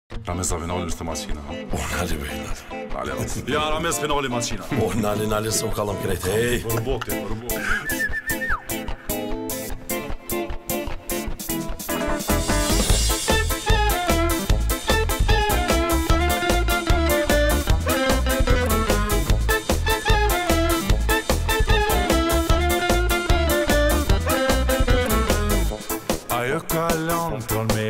Ramez Avinal üstü maçina. Nali beyler. Ja, Ramez finali maçina. Nali sokalım krejt. Hej. Vërbokti. Ajo kalon ton me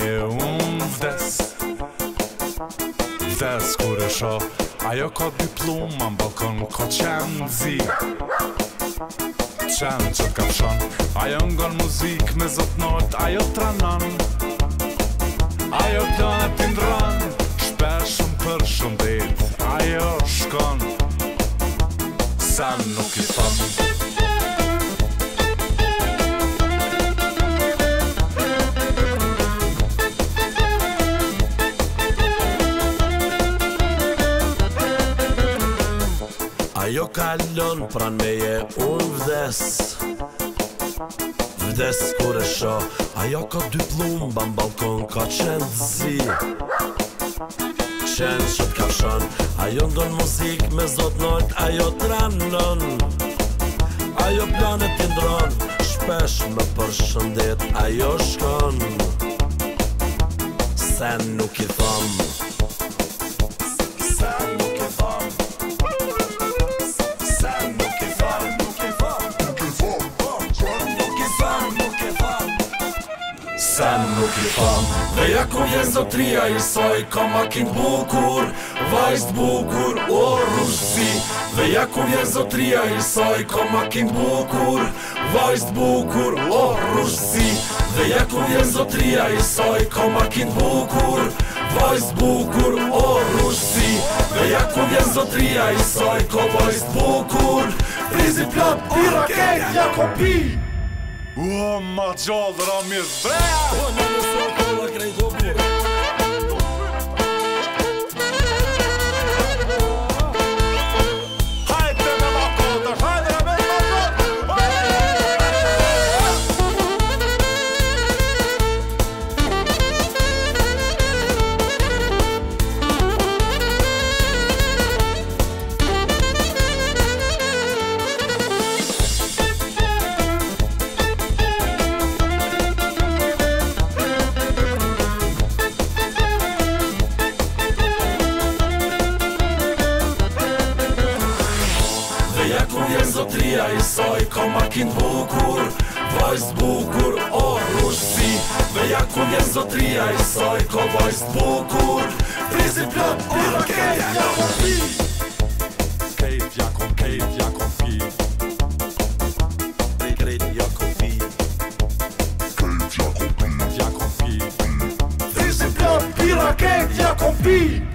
vdes kur e shoh. Ajo ka diploma n'balkon, ka qenë zi qenë që t'kapshon. Ajo ngon muzik me zotnot, ajo tranon. Ajo planet t'indron, shpeshëm për shëndet. Ajo shkon, sen nuk i thon. Ajo kalon pran meje unë vdes kur e shoh. Ajo ka dy plumba n'balkon, ka qenë zi qenë që t'kafshon. Ajo ndon muzik me zotnot, ajo tranon. Ajo planet t'indron, shpesh me përshëndet. Ajo shkon, sen nuk i thom. Sen nuk i thom. Sen nuk i thom. Dhe ja ku vjen zotria i saj, ka makin bukur, vajz bukur, o rusi. Dhe ja ku vjen zotria i saj, ka makin bukur, vajz bukur, o rusi. Dhe ja ku vjen zotria i saj, ka makin bukur, vajz bukur, o rusi. Dhe ja ku vjen zotria i saj, ka vajz bukur, frizi plot, bira kejt, ja ko pi. O, ma gjallë, Ramez, brea! O, në sokolla krejt o bje. Hajde me ma kodash, hajde Ramez, Ja ku vjen zotria i saj, ka makin bukur, vajz bukur, o rusi. Dhe ja ku vjen zotria i saj, ka vajz bukur, frizi plot, bira kejt, ja ko pi. Kejt, ja ko pi. Krejt, ja ko pi. Ja ko pi. Frizi plot, bira kejt, ja ko pi.